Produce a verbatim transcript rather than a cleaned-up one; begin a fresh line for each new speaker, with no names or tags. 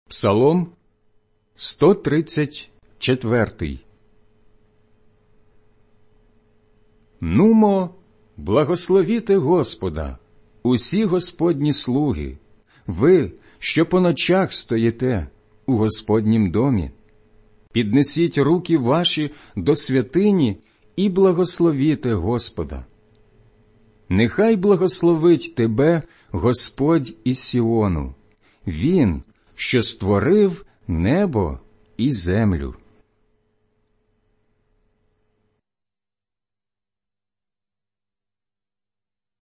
Псалом сто тридцять четвертий. Нумо, благословіте Господа, усі Господні слуги, ви, що по ночах стоїте у Господнім домі. Піднесіть руки ваші до святині і благословіте Господа. Нехай благословить тебе Господь із Сіону, Він, що створив небо і землю.